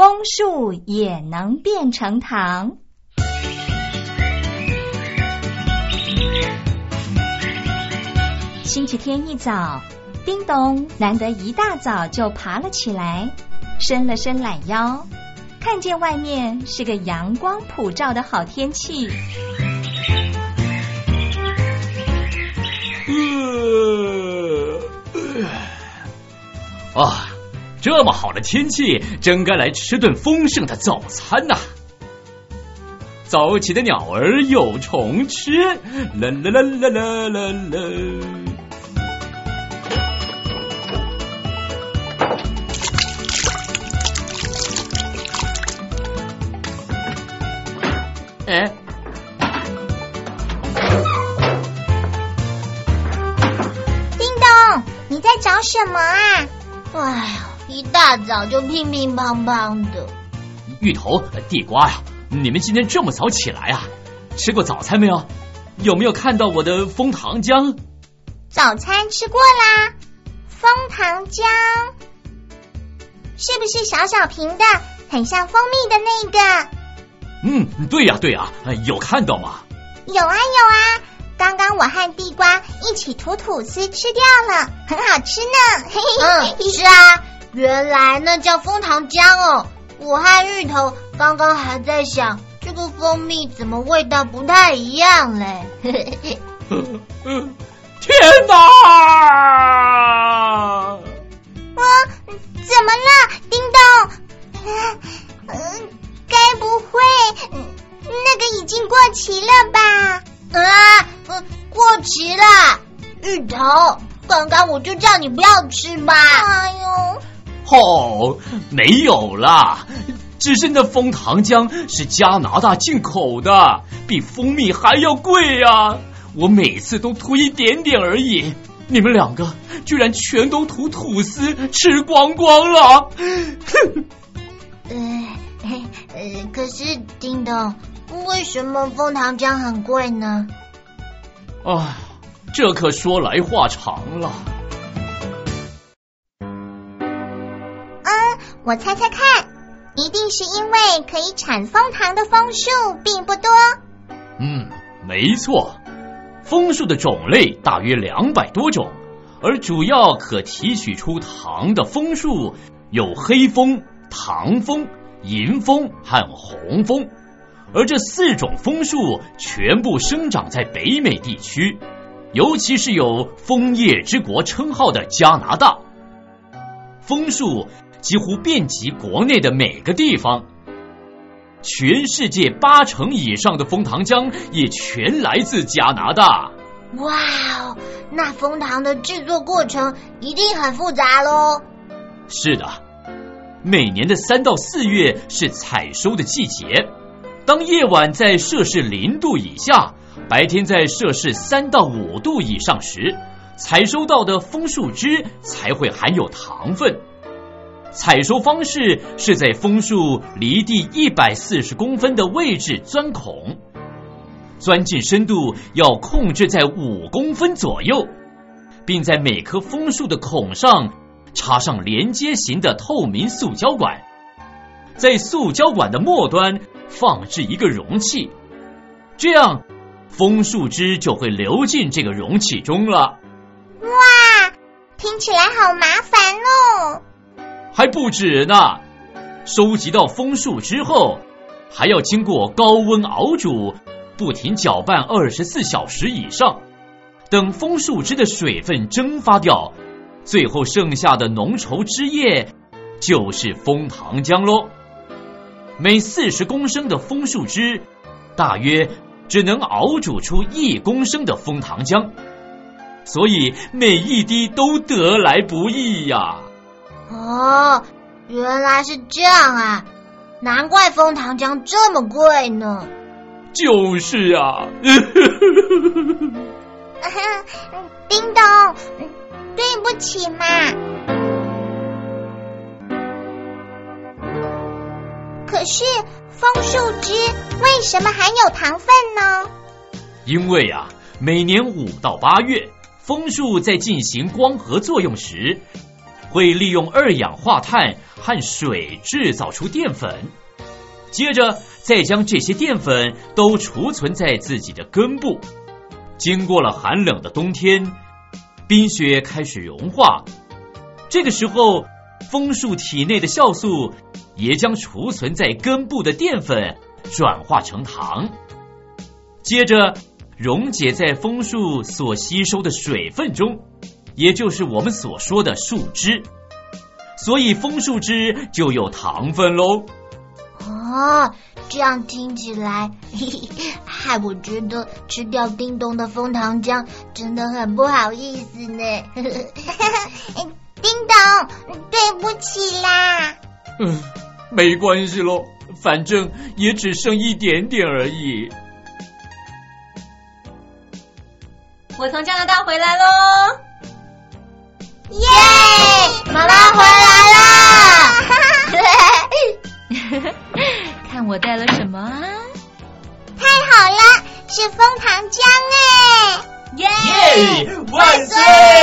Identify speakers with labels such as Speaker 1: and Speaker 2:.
Speaker 1: 枫树也能变成糖。星期天一早，叮咚难得一大早就爬了起来，伸了伸懒腰，看见外面是个阳光普照的好天气。
Speaker 2: 这么好的天气，真该来吃顿丰盛的早餐呐！早起的鸟儿有虫吃，啦啦啦啦啦啦啦。
Speaker 3: 叮咚，你在找什么啊？哎呀，一大早就乒乒乓乓的。
Speaker 2: 芋头、地瓜呀，你们今天这么早起来啊？吃过早餐没有？有没有看到我的枫糖浆？
Speaker 3: 早餐吃过啦。枫糖浆是不是小小瓶的，很像蜂蜜的那个？
Speaker 2: 对呀对呀，有看到吗？
Speaker 3: 有啊，刚刚我和地瓜一起吐吐司吃掉了，很好吃呢。是啊，原来那叫枫糖浆哦。我和芋头刚刚还在想，这个蜂蜜怎么味道不太一样嘞。
Speaker 2: 天哪！
Speaker 3: 怎么了，叮咚？该不会那个已经过期了吧？过期了。芋头，刚刚我就叫你不要吃吧。哎呦，
Speaker 2: 没有啦，只是那枫糖浆是加拿大进口的，比蜂蜜还要贵啊！我每次都涂一点点而已，你们两个居然全都涂吐司吃光光了。
Speaker 3: 可是叮咚，为什么枫糖浆很贵呢？
Speaker 2: 这可说来话长了。
Speaker 3: 我猜猜看，一定是因为可以产枫糖的枫树并不多。
Speaker 2: 没错，枫树的种类大约200多种，而主要可提取出糖的枫树有黑枫、糖枫、银枫和红枫，而这4种枫树全部生长在北美地区，尤其是有枫叶之国称号的加拿大。枫树几乎遍及国内的每个地方，全世界80%以上的枫糖浆也全来自加拿大。
Speaker 3: 哇哦，那枫糖的制作过程一定很复杂咯。
Speaker 2: 是的，每年的3到4月是采收的季节，当夜晚在摄氏0度以下，白天在摄氏3到5度以上时，采收到的枫树枝才会含有糖分。采收方式是在枫树离地140公分的位置钻孔，钻进深度要控制在5公分左右，并在每棵枫树的孔上插上连接型的透明塑胶管，在塑胶管的末端放置一个容器，这样枫树枝就会流进这个容器中了。
Speaker 3: 哇，听起来好麻烦哦。
Speaker 2: 还不止呢，收集到枫树之后，还要经过高温熬煮，不停搅拌24小时以上，等枫树枝的水分蒸发掉，最后剩下的浓稠汁液就是枫糖浆咯。每40公升的枫树枝大约只能熬煮出1公升的枫糖浆，所以每一滴都得来不易呀。
Speaker 3: 原来是这样啊，难怪枫糖浆这么贵呢。
Speaker 2: 就是啊。
Speaker 3: 叮咚，对不起嘛。可是枫树枝为什么含有糖分呢？
Speaker 2: 因为啊，每年5到8月，枫树在进行光合作用时， 会利用二氧化碳和水制造出淀粉，接着再将这些淀粉都储存在自己的根部。经过了寒冷的冬天，冰雪开始融化，这个时候枫树体内的酵素也将储存在根部的淀粉转化成糖，接着溶解在枫树所吸收的水分中，也就是我们所说的树汁，所以枫树汁就有糖分咯。
Speaker 3: 哦，这样听起来，害我觉得吃掉叮咚的枫糖浆真的很不好意思呢。叮咚，对不起啦。
Speaker 2: 没关系咯，反正也只剩一点点而已。
Speaker 1: 我从加拿大回来咯。
Speaker 3: 耶！妈妈回来啦！
Speaker 1: 看我带了什么啊？
Speaker 3: 太好了，是枫糖浆哎！
Speaker 2: 耶！万岁！